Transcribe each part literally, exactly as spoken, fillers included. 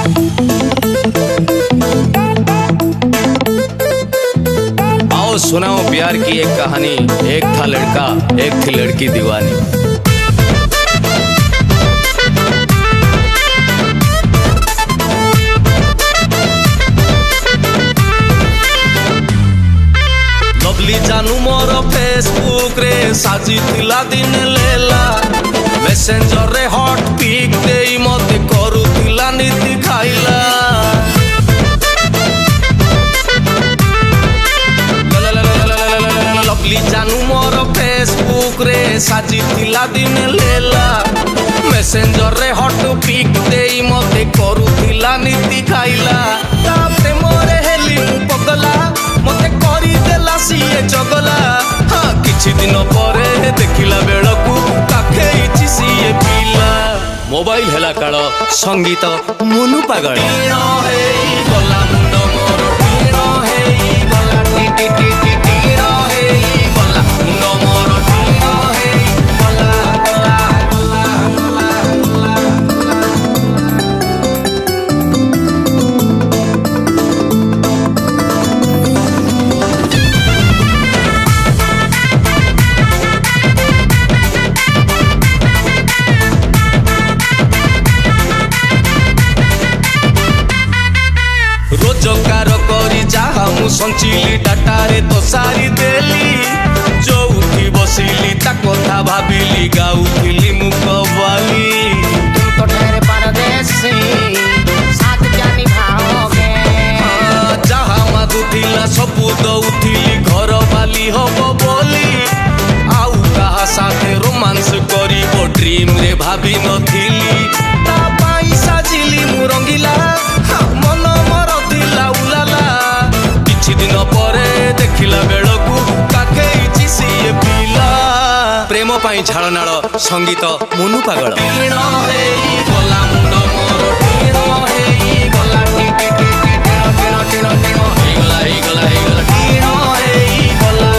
आओ सुनाओ प्यार की एक कहानी। एक था लड़का, एक थी लड़की दीवानी। लवली जानू मोर फेसबुक रे साजी थिला दिन लेला, मेसेंजर रे हॉट पिक देई मते करूथिला नीति खाइला। लवली जानू मोर फेसबुक रे साजी थिला दिन लेला, मेसेंजर रे हॉट पिक देई मते करूथिला नीति खाइला। तापरे मोरे हेली मु पगला, मते करी देला सिए चगला। हाँ किछि दिन परे देखिला बेलकू काखेइछि सिए पिला। मोबाइल हेला काल संगीत मनु पागल। गला मुंड मोर टीण हेई गला टी टी टी टी टीण हेई गला मुंड मोर टीण हेई गला गला गला गला रोजगार करी जहा मु संचिली डाटारे तो सारी देली। जो उठी बसिली ता कथा भाबिली गाउथिली मु कव्वाली। तुमको ठहरे परदेसी साथ क्या निभाओगे। जहा मागुथिला सबु दउथिली घर बाली हबो बोली। आउ कहा साथे रोमांस करिबो ड्रीम रे भाबी नथिली। ता पाई साजिली मु रंगीला, मन मर दिला उलाला। किछि दिन परे देखिला बेलकू काखेइछि सिए पिला। प्रेम पाई झाड़नाळ संगीत मनु पागल। टीण हेई गला मुंड मोर टीण हेई गला टी टी टी टी टीण टीण टीण टीण हेई गला हेई गला हेई गला टीण हेई गला।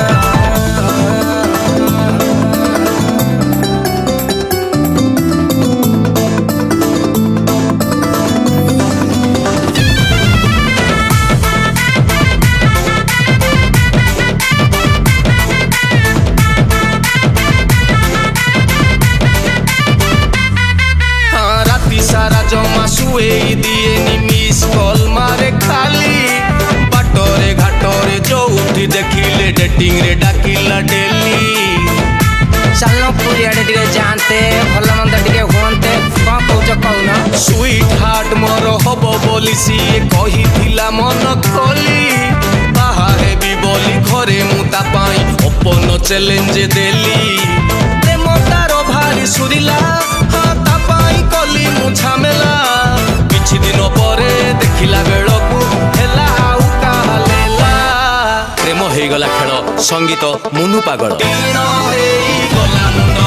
सारा जमा सुए दिए नी मिस कॉल मारे खाली। बाटरे घाटरे जो उठी देखिले डेटिंग रे डाकिला डेली। चलो पूरी आड़े टिके जानते भल मंद टिके हुंते कौन कहूच कहून। स्वीट हार्ट मोर हबो बोली सिए कहिथिला मन खोली। बाहा हेबी बोली घरे मु ता पाई ओपन चैलेंज देली। प्रेम तारो भारी सुरिला, हाँ ता पाई कली मु झमेला। किछि दिन परे देखिला बेलकू हेला आउ कालेला। प्रेम हेई गला खेल संगीत मनु पागल। टीण हेई गला मुंड